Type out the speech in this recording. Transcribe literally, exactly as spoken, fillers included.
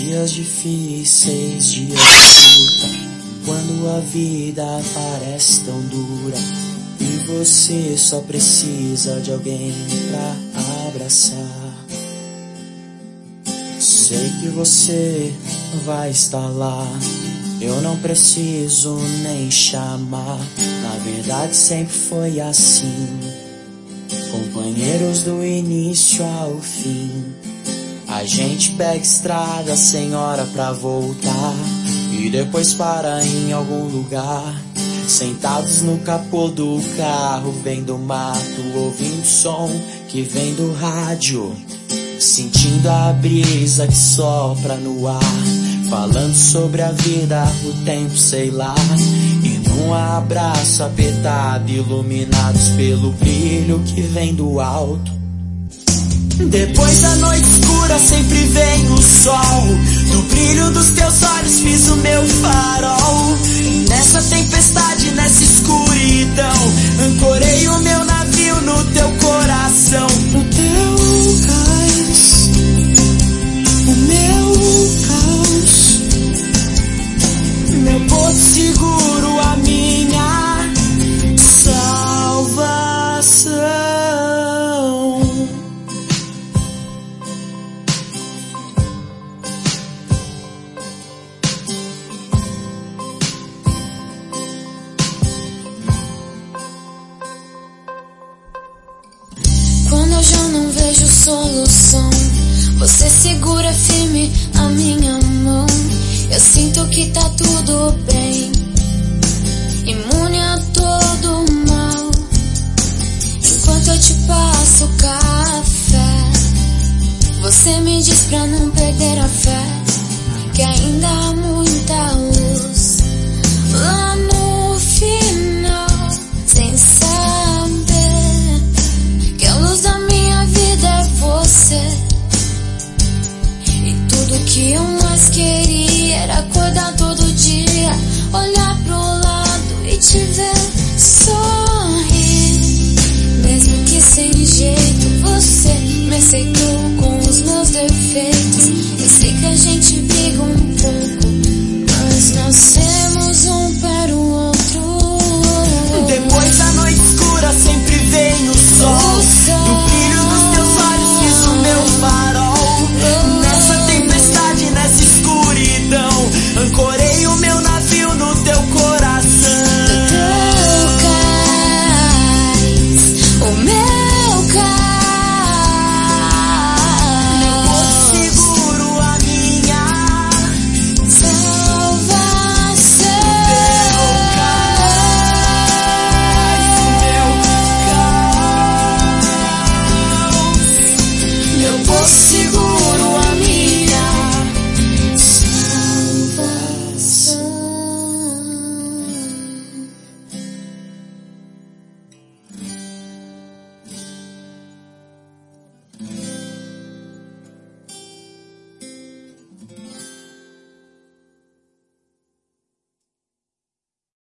Dias difíceis, dias de luta, quando a vida parece tão dura e você só precisa de alguém pra abraçar. Sei que você vai estar lá, eu não preciso nem chamar. Na verdade sempre foi assim, companheiros do início ao fim. A gente pega estrada sem hora pra voltar e depois para em algum lugar, sentados no capô do carro, vendo o mato, ouvindo o som que vem do rádio, sentindo a brisa que sopra no ar, falando sobre a vida, o tempo, sei lá. E num abraço apertado, iluminados pelo brilho que vem do alto. Depois da noite escura sempre vem o sol, do brilho dos teus olhos fiz o meu farol. Nessa tempestade, nessa escuridão, ancorei o meu navio no teu coração. No teu cais, o meu caos, meu porto seguro, a minha salvação. Quando eu já não vejo solução, você segura firme a minha mão. Eu sinto que tá tudo bem, imune a todo mal. Enquanto eu te passo café, você me diz pra não perder a fé, que ainda há muita luz lá no final, sem saber que a luz da minha vida é você. E tudo que eu mais queria era acordar todo dia, olhar pro lado e te ver sorrir. Mesmo que sem jeito, você me aceitou com os meus defeitos. Eu sei que a gente briga um pouco, mas nós temos um para o outro. Depois da noite escura sempre vem o sol, do brilho dos teus olhos fiz o meu farol. Nessa tempestade, nessa escuridão, ancorei o meu navio no teu coração. Do teu cais, o meu cais, meu porto seguro, a minha salvação. Meu porto seguro.